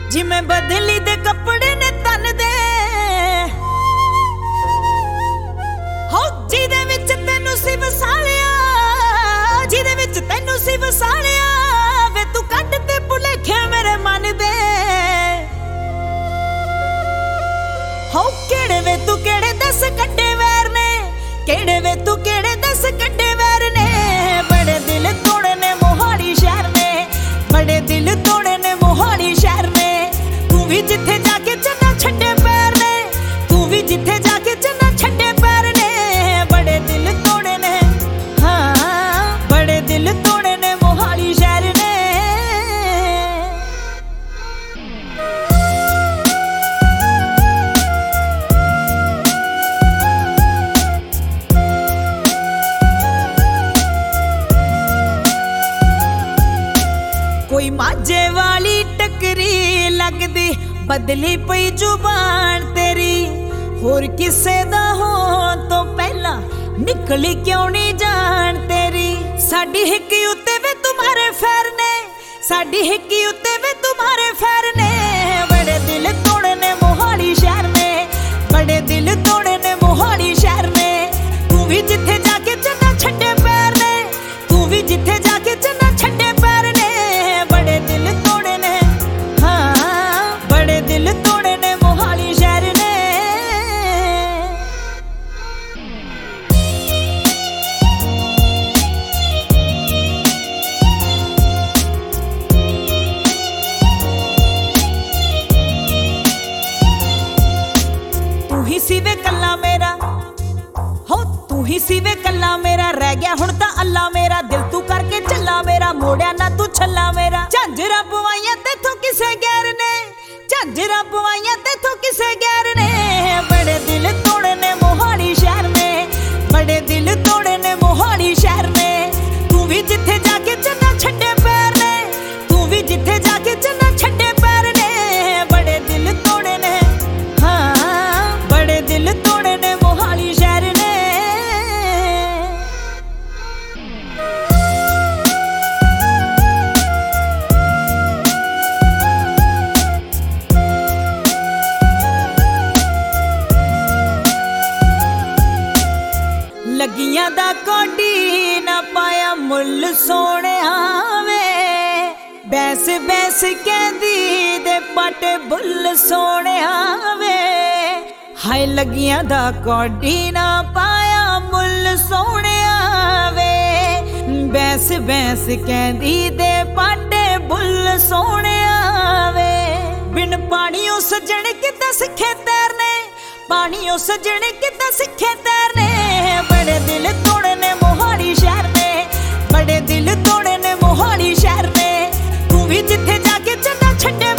जिमें बदली दे कपड़े ने तन दे हो जिदे विच तैनू सी वसालिया, जिदे विच तैनू सी वसालिया वे तू कट ते भुलेखे मेरे मन दे। हो केड़े वे तू केड़े दस कड्डे वैर ने, केड़े वे तू केड़े दस कड्डे वैर ने। बड़े दिल तोड़े ने मोहाली शहर ने, बड़े दिल तोड़े ने मोहाली शहर ने। तू भी जिथे जाके चन्ना छड्डे पैर ने, तू भी जिथे जाके चन्ना छड्डे पैर ने। बड़े दिल तोड़े ने, हाँ बड़े दिल तोड़े ने मोहाली शहर ने। कोई माजे वाली टकरी लगदी, बदली पई जुबान तेरी। होर किसे दा होण तो पहला निकली क्यों नहीं जान तेरी। साडी हिक्की उत्ते वे तुम्हारे फैर ने, साडी हिक्की उत्ते वे तुम्हारे फैर ने। बड़े दिल तोड़े ने मोहाली शहर में, बड़े दिल तोड़े ने मोहाली शहर में। तू भी जिथे जाके चन्ना छड्डे पैर ने, तू भी जिथे जाके चन्ना छड्डे पैर ने। बड़े दिल तोड़े ने, हाँ बड़े दिल तोड़े ने मोहाली शहर ने। तू ही सी वे कल्ला मेरा, हो तू ही सी वे कल्ला मेरा। रह गया हुण तां अल्लाह मेरा, दिल तू करके चला मेरा। मोड़िया ना तू छल्ला मेरा। झांजरा पवाइया तेथों किसे गैर ने, झांजरा पवाइया तेथों किसे गैर ने। बड़े दिल तोड़े ने मोहाली शहर में, बड़े दिल तोड़े ने मोहाली शहर में। तू भी जिथे जाके चन्ना छड्डे पैर ने, तू भी जिथे जाके चन्ना छड्डे पैर ने। बड़े दिल तोड़े ने, हाँ बड़े दिल तोड़े ने मोहाली शहर ने। लगियां दा कोडी ना पाया मुल सोने आवे। बैस बैस कहदी दे पाटे बुल सोने आवे। हाय लगियां दा कोडी ना पाया मुल सोने आवे। बैस बैस कहदी दे पाटे बुल सोने आवे। बिन पानियों सजण किदा सिखे तैरने, पानियों सजण किदा सिखे तैरने। बड़े दिल तोड़े ने मोहाली शहर में, बड़े दिल तोड़े ने मोहाली शहर में। तू भी जिथे जाके चन्ना छड्डे